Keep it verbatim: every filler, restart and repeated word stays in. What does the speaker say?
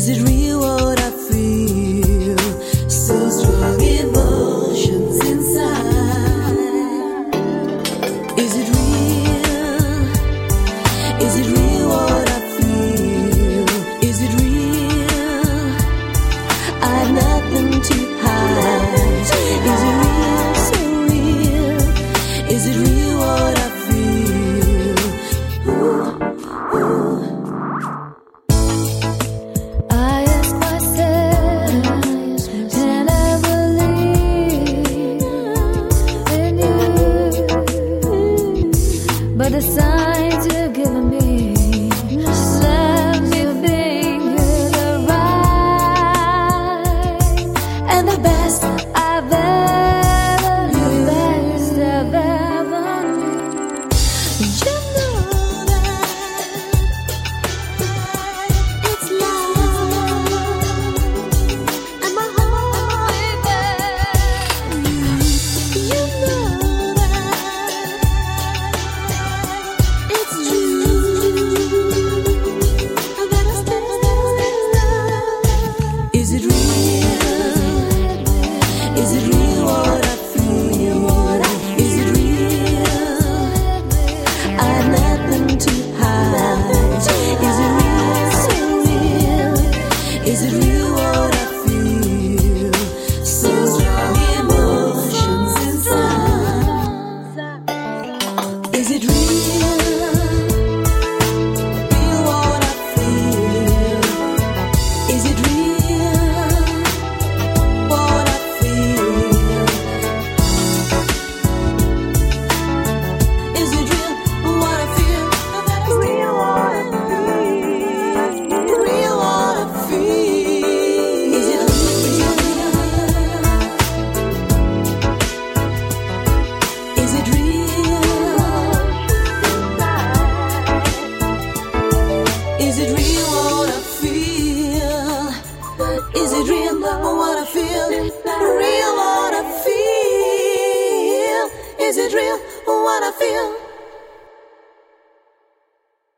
Is it real what I feel? So strong emotions inside. Is it real? Is it real what I feel? Is it real? I've nothing to hide. Is it real? So real. Is it real what I feel? Ooh, ooh. I ask myself, can I believe in you? But the signs you're giving me let me think you're the right and the best I've ever knew. Best I've ever knew. You know that it's love, and my heart is there. You know that it's true. I better stay love. Is it real? Is it real what I feel? Is it real? I've nothing to hide. Is it real? So real. Is it real what I feel? So strong emotions inside. Is it real? Real what I feel? Is it real what I feel? Is it real what I feel? Real what I feel. Real what I feel. Is it real? Is it real? Is it real what I feel? Is it real what I feel? Real what I feel? Is it real what I feel?